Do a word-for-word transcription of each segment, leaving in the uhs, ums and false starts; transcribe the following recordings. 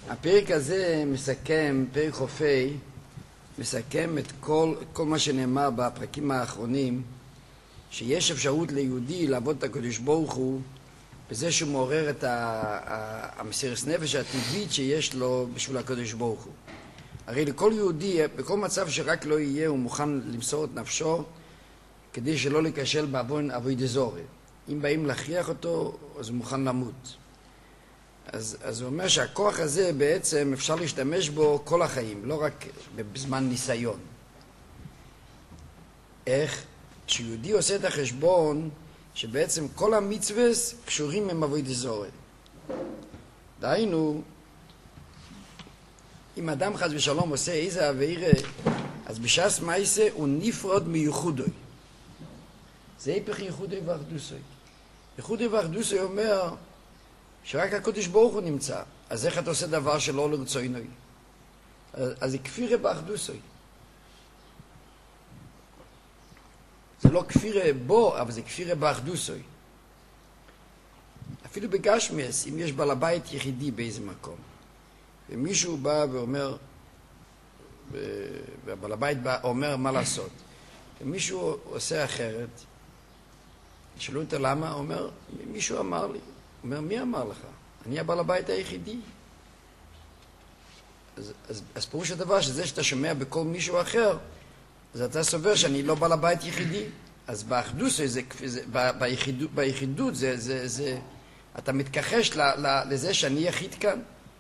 הפרק הזה מסכם, פרק חופי, מסכם את כל, כל מה שנאמר בפרקים האחרונים, שיש אפשרות ליהודי לעבוד את הקדוש ברוך הוא בזה שהוא מעורר את המסירות נפש הטבעית שיש לו בשביל הקדוש ברוך הוא. הרי לכל יהודי, בכל מצב שרק לא יהיה, הוא מוכן למסור את נפשו כדי שלא להיכשל בעוון עבודת זרה. אם באים להכריח אותו, אז הוא מוכן למות. אז, אז הוא אומר שהכוח הזה בעצם אפשר להשתמש בו כל החיים, לא רק בזמן ניסיון. איך? כשיהודי עושה את החשבון שבעצם כל המצוות קשורים עם עבודת זרה. דהיינו, אם אדם חס ושלום עושה איזה עבירה, אז בשעת מעשה הוא נפרד מייחודוי. זה היפך ייחודוי ואחדוסוי. ייחודוי ואחדוסוי אומר שרק הקדוש ברוך הוא נמצא. אז איך אתה עושה דבר שלא לרצונוי? אז, אז זה כפירה באחדוסוי. זה לא כפירה בו, אבל זה כפירה באחדוסוי. אפילו בגשמיאס, אם יש בעל הבית יחידי באיזה מקום, ומישהו בא ואומר, והבעל הבית בא, אומר מה לעשות, ומישהו עושה אחרת, שאלו אותו למה, הוא אומר, מישהו אמר לי. הוא אומר, מי אמר לך? אני הבעל הבית היחידי. אז, אז, אז פירוש הדבר שזה שאתה שומע בכל מישהו אחר, אז אתה סובר שאני לא בעל הבית יחידי. אז באחדות, זה, זה, ביחידות, ביחידות זה, זה, זה, אתה מתכחש ל, ל, לזה שאני יחיד כאן.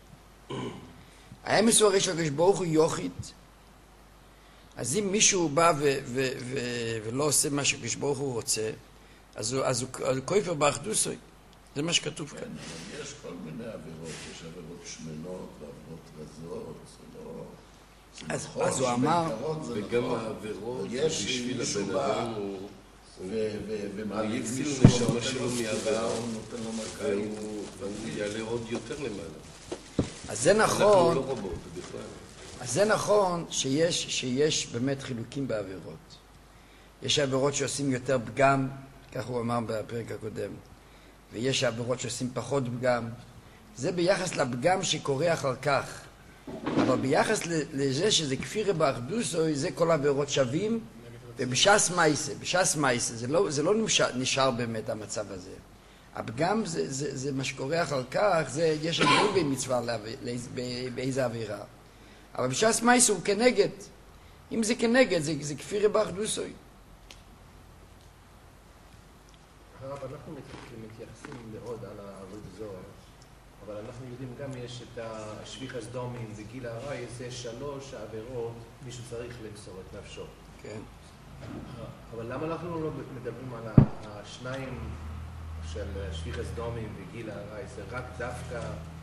האמס הוא הרי שהקדוש ברוך הוא יוחיד. אז אם מישהו בא ו, ו, ו, ולא עושה מה שהקדוש ברוך הוא רוצה, אז הוא, אז הוא, הוא כופר באחדות. זה מה שכתוב כאן. יש כל מיני עבירות, יש עבירות שמנות ועבירות רזות, זה לא... אז, אז הוא אמר... וגם העבירות בשביל הבן אדם הוא... ומעליב מישהו נשמה שלו מעבירה, והוא יעלה עוד יותר למעלה. אז זה נכון... אנחנו לא רבות בכלל. אז זה נכון שיש, שיש באמת חילוקים בעבירות. יש עבירות שעושים יותר פגם, כך הוא אמר בפרק הקודם. ויש עבירות שעושים פחות פגם. זה ביחס לפגם שקורה אחר כך. אבל ביחס לזה שזה כפירה באחדוסוי, זה כל העבירות שווים, ובשעס מייסה, בשעס מייסה, זה לא, זה לא נשאר, נשאר באמת המצב הזה. הפגם זה, זה, זה מה שקורה אחר כך, זה, יש עבירות במצווה באיזה עבירה. אבל בשעס מייסה הוא כנגד. אם זה כנגד, זה, זה כפירה באחדוסוי. הרב, אנחנו מתייחסים מאוד על העבוד זוהר, אבל אנחנו יודעים גם יש את השפיך הסדומים וגיל הרעי, זה שלוש עבירות, מישהו צריך למסור את נפשו. כן. אבל למה אנחנו לא מדברים על השניים של שפיך הסדומים וגיל הרעי, זה רק דווקא...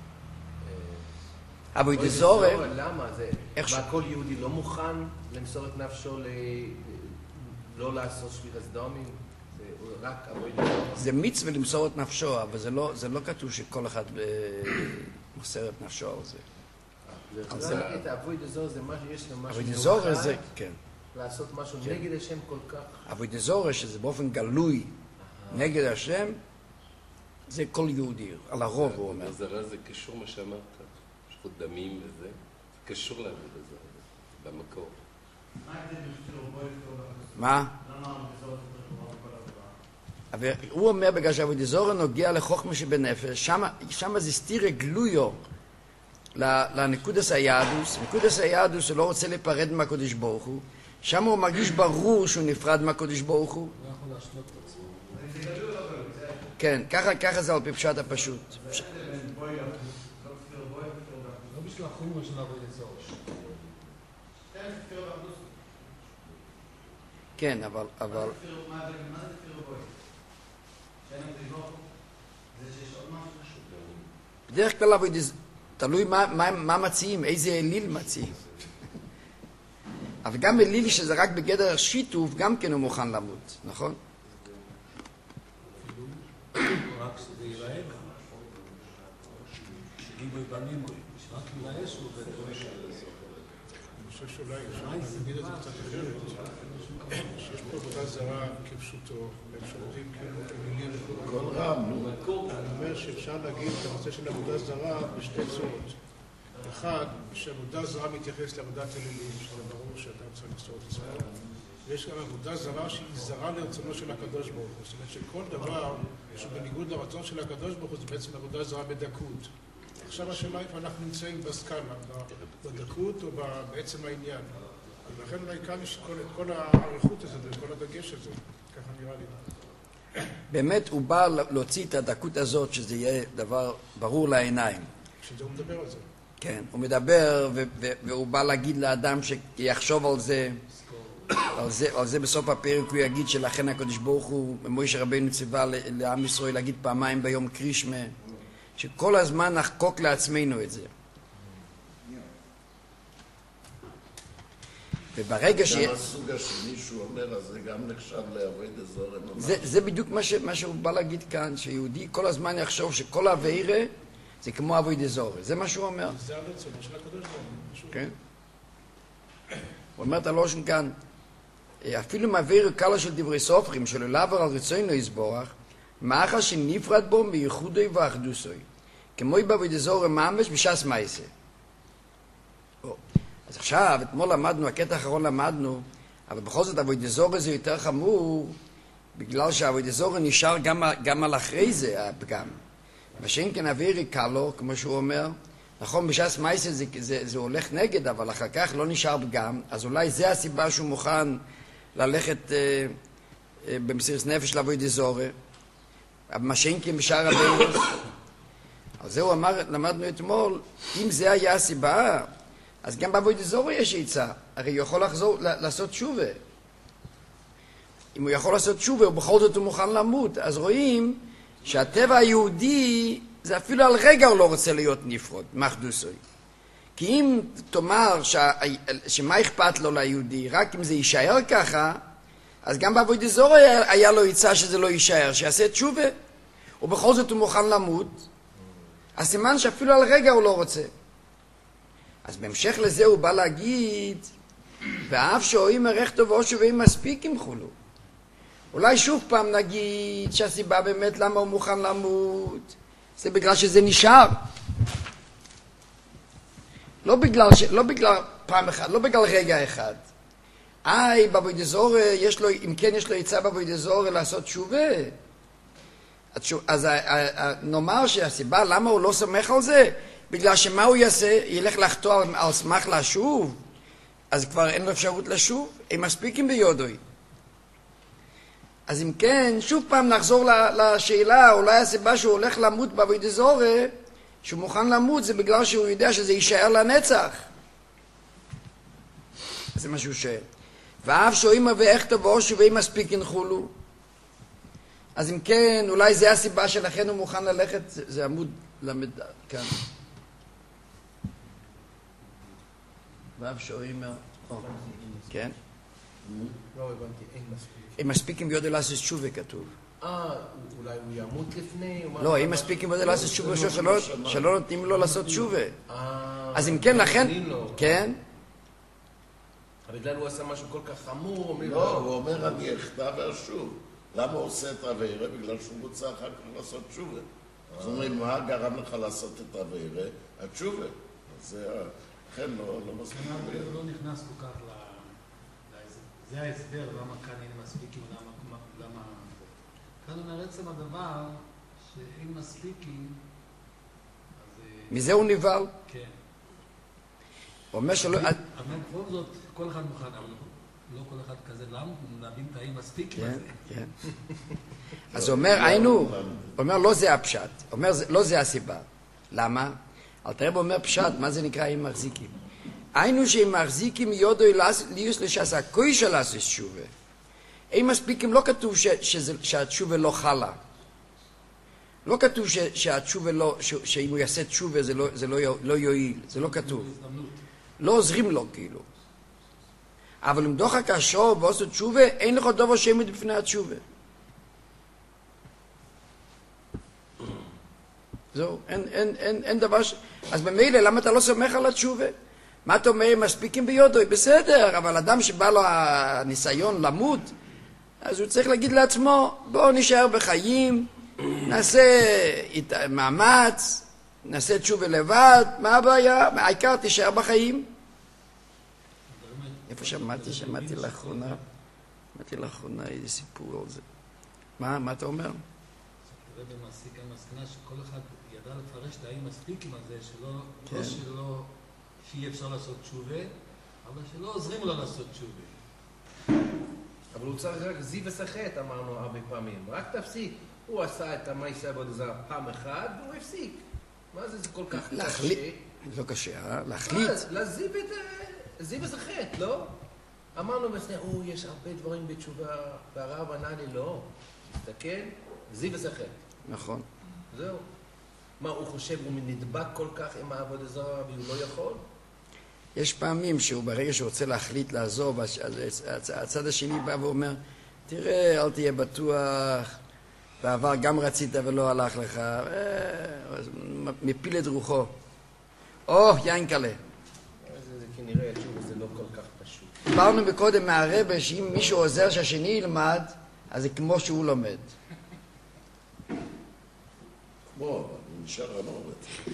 עבוד זוהר... למה? זה... מה, כל יהודי לא מוכן למסור את נפשו לא לעשות שפיך הסדומים? זה מצווה למסור את נפשו, אבל זה לא, זה לא כתוב שכל אחד מוסר את נפשו על זה. זה להגיד, עבודת זוהר זה מה שיש לו משהו מיוחד, כן. לעשות משהו נגד השם כל כך. עבודת זוהר, שזה באופן גלוי נגד השם, זה כל יהודי, על הרוב הוא אומר. זרה זה קשור מה שאמרת, יש פה דמים וזה, זה קשור לעבודת זוהר, במקור. מה? אבל הוא אומר בגלל שעבודת זוהר נוגע לחוכמה שבנפש, שם זה סתירה גלויו לנקודס היהדוס. נקודס היהדוס הוא לא רוצה להיפרד מהקדוש ברוך הוא, שם הוא מרגיש ברור שהוא נפרד מהקדוש ברוך הוא. לא יכול להשלות את עצמו. כן, ככה זה על פי פשט הפשוט. לא בשביל החומר של עבודת זוהר. כן, אבל... אבל... בדרך כלל תלוי מה, מה, מה מציעים, איזה אליל מציעים. אבל גם אליל שזה רק בגדר שיתוף, גם כן הוא מוכן למות, נכון? רק שזה ייראה גם. גיבוי בנים, רק ייראה שהוא בדברים של... אני חושב שאולי אפשר להגיד את זה קצת אחרת, שיש פה עבודה זרה כפשוטו, והם שומרים כאילו אלילים וכל רם. אני אומר שאפשר להגיד את הנושא של עבודה זרה בשתי צורות. אחד, שעבודה זרה מתייחס לעבודת אלילים, שזה ברור שאתה צריך לסתור את ישראל, ויש גם עבודה זרה שהיא זרה לרצונו של הקדוש ברוך הוא. זאת אומרת שכל דבר שהוא בניגוד לרצון של הקדוש ברוך הוא זה בעצם עבודה זרה בדקות. עכשיו השאלה איפה אנחנו נמצאים בסקאלה, בדקות או בעצם העניין. ולכן אולי כאן יש את כל העריכות הזאת וכל הדגש הזה, ככה נראה לי. באמת הוא בא להוציא את הדקות הזאת, שזה יהיה דבר ברור לעיניים. שזה הוא מדבר על זה. כן, הוא מדבר ו- ו- והוא בא להגיד לאדם שיחשוב על זה, על זה, על זה בסוף הפרק הוא יגיד שלכן הקדוש ברוך הוא, מוישה רבינו ציווה לעם ישראל להגיד פעמיים ביום קרישמה, שכל הזמן נחקוק לעצמנו את זה. וברגע ש... גם הסוג השני שהוא אומר, אז זה גם נחשב לעבוד אזור ממש. זה, זה בדיוק מה, ש, מה שהוא בא להגיד כאן, שיהודי כל הזמן יחשוב שכל העבירה זה כמו עבוד אזור. זה מה שהוא אומר. זה הרצון של הקדוש ברוך הוא. כן. הוא אומר את הלושן כאן, אפילו מעביר קלה של דברי סופרים, שלא לעבר על רצונו יסבורך, מאחר שנפרד בו מייחודוי ואחדוסוי, כמו בעבוד אזור ממש בש"ס מייסה. אז עכשיו, אתמול למדנו, הקטע האחרון למדנו, אבל בכל זאת עבוד אזור זה יותר חמור, בגלל שעבוד אזור נשאר גם, גם על אחרי זה הפגם. מה שאין כן אווירי קלו, כמו שהוא אומר, נכון, בש"ס מייסה זה, זה, זה הולך נגד, אבל אחר כך לא נשאר פגם, אז אולי זה הסיבה שהוא מוכן ללכת אה, אה, במסירת נפש לעבוד אזור, אבל מה שאין כן בשאר הבירוס. על זה הוא אמר, למדנו אתמול, אם זה היה הסיבה, אז גם בעבוד אזור יש עצה, הרי הוא יכול לחזור, לעשות תשובה. אם הוא יכול לעשות תשובה, ובכל זאת הוא מוכן למות, אז רואים שהטבע היהודי, זה אפילו על רגע הוא לא רוצה להיות נפרד, מאחדוסוי. כי אם תאמר ש... שמה אכפת לו ליהודי, רק אם זה יישאר ככה, אז גם בעבוד אזור היה, היה לו עצה שזה לא יישאר, שיעשה תשובה, ובכל זאת הוא מוכן למות, אז סימן שאפילו על רגע הוא לא רוצה. אז בהמשך לזה הוא בא להגיד, ואף שאוהים ערכתו ואושבים מספיק ימחולו. אולי שוב פעם נגיד שהסיבה באמת למה הוא מוכן למות, זה בגלל שזה נשאר. לא בגלל, ש... לא בגלל פעם אחת, לא בגלל רגע אחד. איי, בעבוד אזור, יש לו, אם כן יש לו עצה בעבוד אזור לעשות תשובה. אז נאמר שהסיבה למה הוא לא סומך על זה, בגלל שמה הוא יעשה? ילך לחתור על סמך לשוב, אז כבר אין לו אפשרות לשוב, הם מספיקים ביודוי. אז אם כן, שוב פעם נחזור לשאלה, אולי הסיבה שהוא הולך למות בעבוד אזור, שהוא מוכן למות, זה בגלל שהוא יודע שזה יישאר לנצח. זה מה שהוא שואל. ואף שאוהים ואיכתו ואושבים מספיק ינחולו. אז אם כן, אולי זה הסיבה שלכן הוא מוכן ללכת, זה, זה עמוד למד... כאן. ואף שאוהים... כן? לא הבנתי, אין מספיק. הם מספיקים ויודע לעשות תשובה, כתוב. אה, אולי הוא ימות לפני? לא, הם מספיקים ויודע לעשות תשובה, שלא נותנים לו לעשות תשובה. אה... אז אם כן, לכן... כן? בגלל הוא עשה משהו כל כך חמור? לא, הוא אומר אני אחטא ואשוב. למה הוא עושה את העבירה? בגלל שהוא רוצה אחר כך לעשות תשובה. אז אומרים, מה גרם לך לעשות את העבירה? התשובה. אז זה, לכן לא מספיק. הוא לא נכנס כל כך ל... זה ההסבר למה כאן אין מספיקים, למה... כאן אומר עצם הדבר שאין מספיקים, אז... מזה הוא נבהל? כן. הוא אומר שלא... אבל בכל זאת, כל אחד מוכן, אבל לא כל אחד כזה, למה? להבין את האם מספיקים הזה. כן, כן. אז הוא אומר, היינו, הוא אומר, לא זה הפשט. הוא אומר, לא זה הסיבה. למה? אל תראה, הוא אומר פשט, מה זה נקרא אם מחזיקים? היינו שהם מחזיקים יודו ליוס לשעשה כוי של לעשות תשובה. אם מספיקים, לא כתוב שהתשובה לא חלה. לא כתוב שהתשובה לא, שאם הוא יעשה תשובה זה לא יועיל. זה לא כתוב. לא עוזרים לו כאילו. אבל אם דוחק השור ועושה תשובה, אין לך דבר שעמד בפני התשובה. זהו, אין, אין, אין, אין דבר ש... אז במילא, למה אתה לא סומך על התשובה? מה אתה אומר, מספיקים ביודוי? בסדר, אבל אדם שבא לו הניסיון למות, אז הוא צריך להגיד לעצמו, בואו נשאר בחיים, נעשה מאמץ, נעשה תשובה לבד, מה הבעיה? העיקר תישאר בחיים. איפה שמעתי? שמעתי לאחרונה, שמעתי לאחרונה איזה סיפור על זה. מה? מה אתה אומר? הרב מעסיק המסקנה שכל אחד ידע לפרש את האם מספיקים הזה, שלא, לא שלא, שאי אפשר לעשות תשובה, אבל שלא עוזרים לו לעשות תשובה. אבל הוא צריך רק זיו וסחט, אמרנו הרבה פעמים. רק תפסיק. הוא עשה את המעשה עבודה זרה פעם אחת, והוא הפסיק. מה זה, זה כל כך קשה? לא קשה, אה? להחליט. להזיב את זיו וסחט, לא? אמרנו בסדר, או, יש הרבה דברים בתשובה, והרב ענה לי, לא. תסתכל, זיו וסחט. נכון. זהו. מה, הוא חושב, הוא נדבק כל כך עם העבודה זרה, והוא לא יכול? יש פעמים שהוא ברגע שהוא רוצה להחליט לעזוב, הצד השני בא ואומר, תראה, אל תהיה בטוח, בעבר גם רצית ולא הלך לך, מפיל את רוחו. או, יין קלה. זה כנראה, שוב, זה לא כל כך פשוט. דיברנו מקודם מהרבא שאם מישהו עוזר שהשני ילמד, אז זה כמו שהוא לומד. כמו, אני נשאר המורת.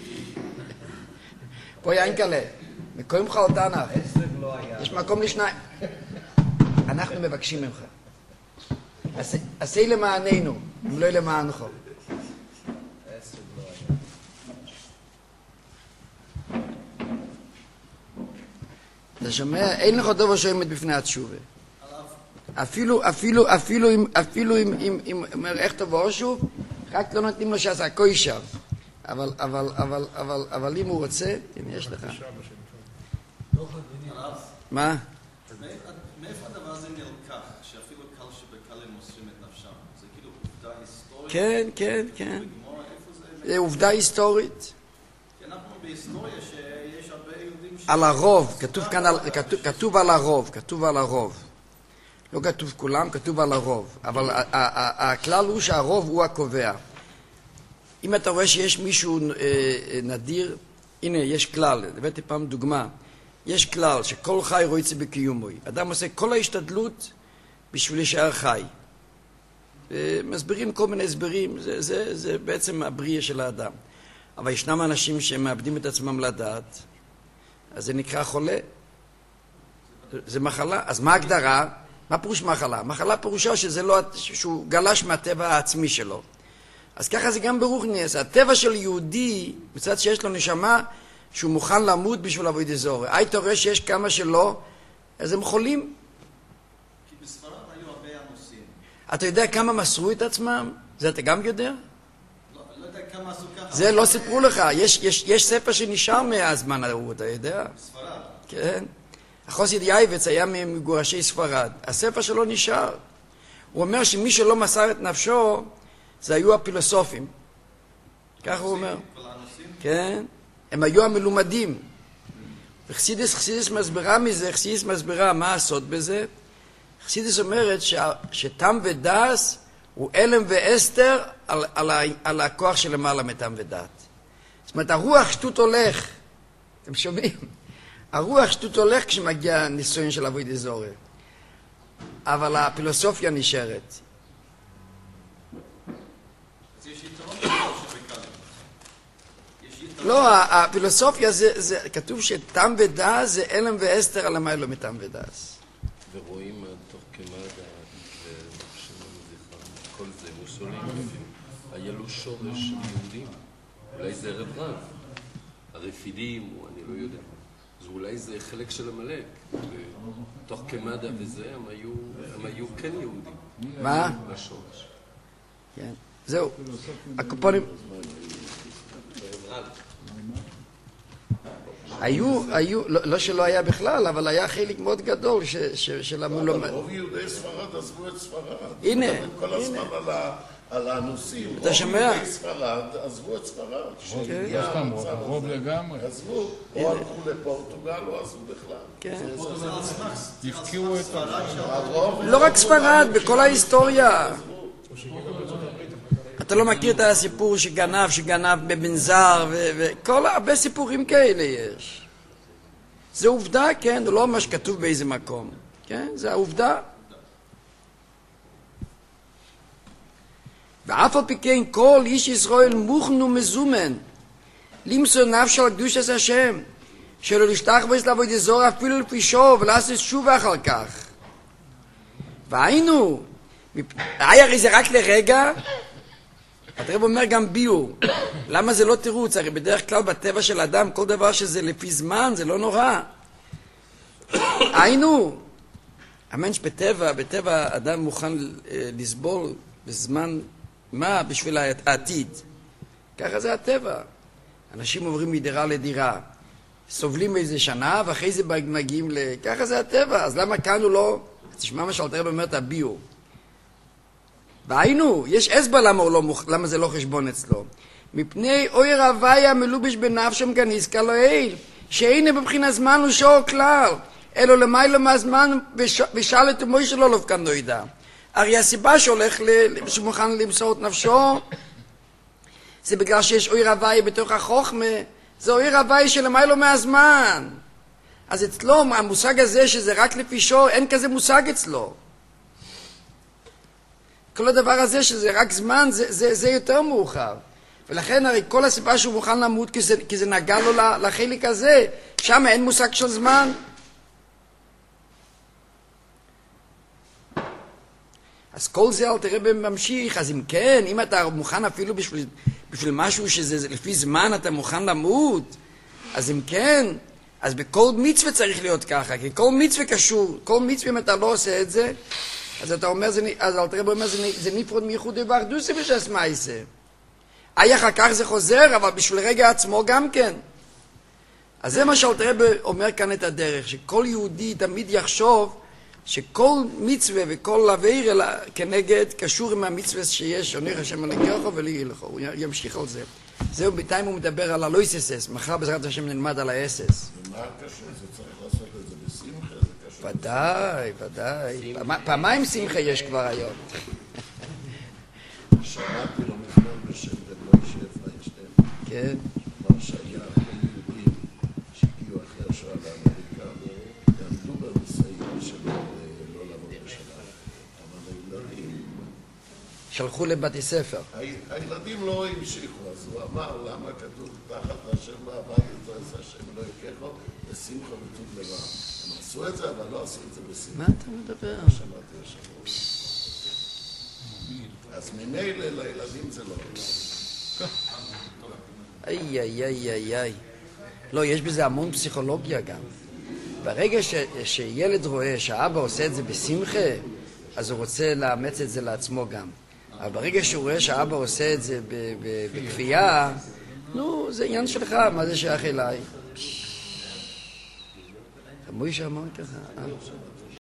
פה יין קלה. מקום לך אותנה. יש מקום לשניים. אנחנו מבקשים ממך. עשי למעננו, אם לא למענך. אתה שומע? אין לך דבר שעומד בפני התשובה. אפילו, אפילו, אפילו, אפילו אם אומר איך תבוא שוב, רק לא נותנים לו שעשה כוישר. אבל, אבל, אבל, אבל, אבל אם הוא רוצה, הנה יש לך. מה? מאיפה הדבר הזה נלקח, שאפילו קל שבקל הם מוסרים את נפשם? זה כאילו עובדה היסטורית? כן, כן, כן. זה עובדה היסטורית. כי אנחנו בהיסטוריה שיש הרבה יהודים ש... על הרוב, כתוב כאן, כתוב על הרוב, כתוב על הרוב. לא כתוב כולם, כתוב על הרוב. אבל הכלל הוא שהרוב הוא הקובע. אם אתה רואה שיש מישהו נדיר, הנה, יש כלל, הבאתי פעם דוגמה. יש כלל שכל חי רוצה בקיומוי. אדם עושה כל ההשתדלות בשביל להישאר חי. מסבירים כל מיני הסברים, זה, זה, זה בעצם הבריאה של האדם. אבל ישנם אנשים שמאבדים את עצמם לדעת, אז זה נקרא חולה. זה מחלה. אז מה ההגדרה? מה פירוש מחלה? מחלה פירושה שזה לא, שהוא גלש מהטבע העצמי שלו. אז ככה זה גם ברוחניאס. הטבע של יהודי, מצד שיש לו נשמה, שהוא מוכן למות בשביל עבודה זרה. היית רואה שיש כמה שלא, אז הם חולים. כי בספרד היו הרבה אנוסים. אתה יודע כמה מסרו את עצמם? זה אתה גם יודע? לא, לא יודע כמה עשו ככה. זה לא סיפרו לך. יש, יש, יש ספר שנשאר מהזמן ההוא, אתה יודע? בספרד. כן. החסיד יעבץ היה מגורשי ספרד. הספר שלו נשאר. הוא אומר שמי שלא מסר את נפשו, זה היו הפילוסופים. ככה הוא אומר. כל האנוסים? כן. הם היו המלומדים. חסידס, חסידס מסבירה מזה, חסידס מסבירה מה הסוד בזה. חסידס אומרת ש, שתם ודס הוא אלם ואסתר על, על, ה, על הכוח של למעלה מתם ודעת. זאת אומרת, הרוח שטות הולך. אתם שומעים? הרוח שטות הולך כשמגיע ניסיון של עבודה זרה. אבל הפילוסופיה נשארת. לא, הפילוסופיה זה, זה, כתוב שתם ודס זה אלם ואסתר על המיילו מתם ודס. ורואים תוך כמה כל זה מוסולים, היה לו שורש יהודים. אולי זה רב רב. הרפידים, אני לא יודע. אז אולי זה חלק של המלאק. תוך כמדה וזה, הם היו, הם היו כן יהודים. מה? בשורש. כן. זהו. הקופונים... היו, היו, לא, לא שלא היה בכלל, אבל היה חלק מאוד גדול ש, ש, של המולומד. רוב יהודי ספרד עזבו את ספרד. הנה, כל הזמן על ה... על האנוסים. אתה שומע? רוב יהודי ספרד עזבו את ספרד. לא סתם, רוב לגמרי. עזבו, או הלכו לפורטוגל או עזבו בכלל. כן. הפקיעו את הרוב... לא רק ספרד, בכל ההיסטוריה. אתה לא מכיר את הסיפור שגנב, שגנב בבנזר, וכל הרבה סיפורים כאלה יש. זה עובדה, כן, זה לא מה שכתוב באיזה מקום. כן, זה העובדה. ואף על פי כן כל איש ישראל מוכן ומזומן למסור נפש על קדושת השם, שלא לשתח בו לעבוד זור אפילו לפי שוב, ולעשות שובה אחר כך. והיינו, היה הרי זה רק לרגע, הרב אומר גם ביור. למה זה לא תירוץ? הרי בדרך כלל בטבע של אדם, כל דבר שזה לפי זמן, זה לא נורא. היינו, המנש בטבע, בטבע אדם מוכן לסבול בזמן מה בשביל העתיד. ככה זה הטבע. אנשים עוברים מדירה לדירה, סובלים איזה שנה, ואחרי זה מגיעים ל... ככה זה הטבע, אז למה כאן הוא לא... תשמע מה שאלתר רב אומר את הביור. והיינו, יש הסבר למה, לא, למה זה לא חשבון אצלו. מפני אויר הוויה מלובש בנפשם כנזכר לו אל, שאינה בבחינת זמן ושור כלל, אלו למיילו מהזמן ושאל את אמוי שלו לא כאן לא ידע. הרי הסיבה שהולך, שמוכן למסור את נפשו, זה בגלל שיש אויר הוויה בתוך החוכמה, זה אויר הוויה שלמיילו מהזמן. אז אצלו, המושג הזה שזה רק לפי שור, אין כזה מושג אצלו. כל הדבר הזה שזה רק זמן, זה, זה, זה יותר מאוחר. ולכן הרי כל הסיבה שהוא מוכן למות, כי זה, כי זה נגע לו לחלק הזה, שם אין מושג של זמן. אז כל זה אל תראה בממשיך, אז אם כן, אם אתה מוכן אפילו בשביל, בשביל משהו שזה לפי זמן אתה מוכן למות, אז אם כן, אז בכל מצווה צריך להיות ככה, כי כל מצווה קשור, כל מצווה אם אתה לא עושה את זה, אז אתה אומר, זה, אז אל תראה אומר, זה, זה נפרד מייחודי באחדוסי בשעס מייסה. אי אחר כך זה חוזר, אבל בשביל רגע עצמו גם כן. אז זה מה שאל תראה אומר כאן את הדרך, שכל יהודי תמיד יחשוב, שכל מצווה וכל עביר כנגד קשור עם המצווה שיש, עונך השם הנגרחו ולי ילכו, הוא ימשיך על זה. זהו, בינתיים הוא מדבר על הלויססס, מחר בעזרת השם נלמד על האסס. ומה קשור? זה צריך לעשות את זה בשמחה? זה קשור? ודאי, ודאי. פעמיים שמחה יש כבר היום. שמעתי לו מזמן בשם דמוישה פריינשטיין. כן. אמר שהיה יהודים שהגיעו אחרי השואה לאמריקה ועמדו בניסיון שלו לא לעבוד בשנה. אבל הילדים... שלחו לבתי ספר. הילדים לא המשיכו, אז הוא אמר למה כתוב תחת השם והבית את השם לא יקחו בשמחה וטוב לבא. הם עשו את זה אבל לא עשו את זה בשמחה. מה אתה מדבר? שמעתי השבוע. אז ממילא לילדים זה לא... איי, איי, איי, איי, איי. לא, יש בזה המון פסיכולוגיה גם. ברגע ש, שילד רואה שהאבא עושה את זה בשמחה, אז הוא רוצה לאמץ את זה לעצמו גם. אבל ברגע שהוא רואה שהאבא עושה את זה בכפייה, נו, זה עניין שלך, מה זה שייך אליי? מוישה אמר ככה.